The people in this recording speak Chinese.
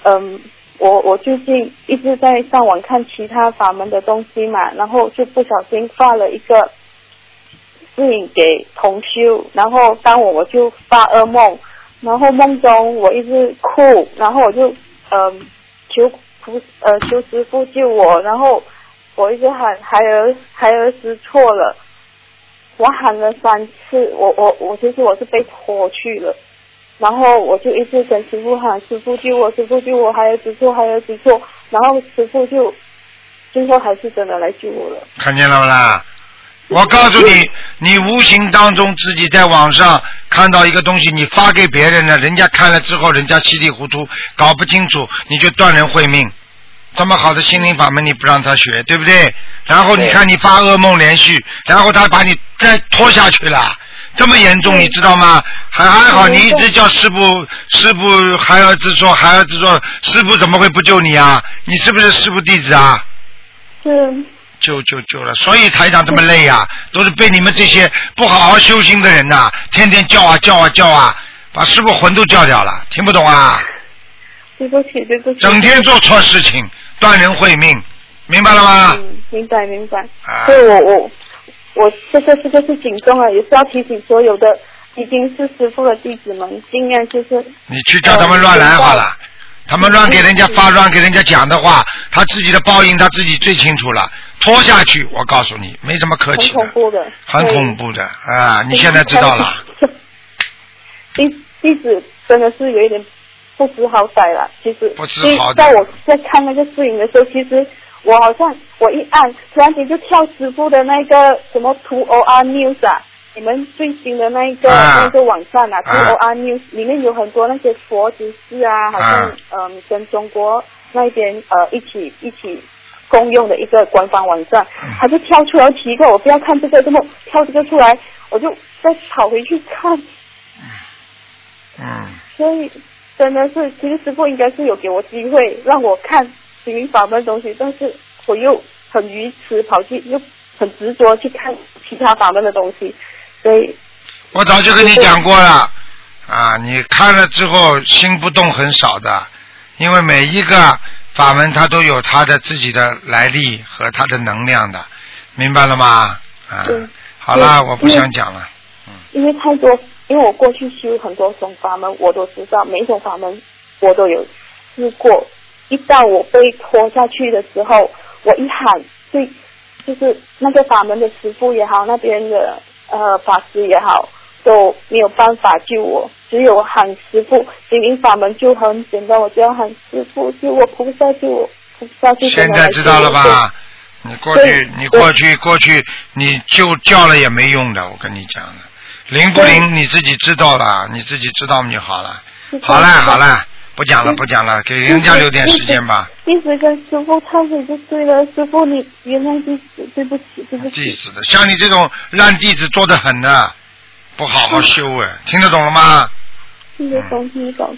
我最近一直在上网看其他法门的东西嘛，然后就不小心发了一个视影给同修，然后当我就发噩梦，然后梦中我一直哭，然后我就求师父救我，然后我一直喊孩儿知错了，我喊了3次，我其实我是被拖去了，然后我就一直跟师父喊师父救我，师父救我，孩儿知错，孩儿知错，然后师父就最后还是真的来救我了。 看见了不啦？我告诉你，你无形当中自己在网上看到一个东西，你发给别人了，人家看了之后，人家稀里糊涂搞不清楚，你就断人慧命。这么好的心灵法门你不让他学，对不对？然后你看你发噩梦连续，然后他把你再拖下去了，这么严重你知道吗？还好你一直叫师父孩儿知错，孩儿知错，师父怎么会不救你啊？你是不是师父弟子啊？ 是。 救了，所以台长这么累啊，都是被你们这些不好好修心的人呐，天天叫啊，把师父魂都叫掉了，听不懂啊？ 对不起。 整天做错事情，断人慧命，明白了吗？ 明白。所以我这个是警钟啊，也是要提醒所有的已经是师父的弟子们，尽量就是你去叫他们乱来好了。他们乱给人家发乱给人家讲的话，他自己的报应他自己最清楚了。拖下去，我告诉你，没什么客气的，很恐怖的啊！你现在知道了。 弟子真的是有一点不知好歹了，其实。 不知好歹。 在我在看那个视频的时候，其实我好像我一按，突然间就跳师父的那个什么 2OR News 啊。你们最新的那个网站啊 2OR News 里面有很多那些佛知识啊，好像跟中国那边一起共用的一个官方网站，他就跳出来奇怪，我不要看这个，这么跳这个出来，我就再跑回去看。所以真的是，其实师父应该是有给我机会让我看心灵法门的东西，但是我又很愚痴，跑去又很执着去看其他法门的东西。所以我早就跟你讲过了啊，你看了之后心不动很少的，因为每一个法门它都有它的自己的来历和它的能量的，明白了吗？好了，我不想讲了。 因为太多，因为我过去修很多种法门，我都知道每一种法门我都有试过，一到我被拖下去的时候，我一喊，就是那个法门的师父也好，那边的法师也好，都没有办法救我，只有喊师父。心灵法门就很简单，我只要喊师父救我，菩萨救我，菩萨救我。 现在知道了吧？你过去你就叫了也没用的，我跟你讲的，灵不灵你自己知道了，你自己知道就好了。好了，不讲了，给人家留点时间吧。 一直跟师父忏悔就对了，师父你原谅弟子，对不起。 弟子的，像你这种烂弟子多得很呢，不好好修听得懂了吗？ 听得懂。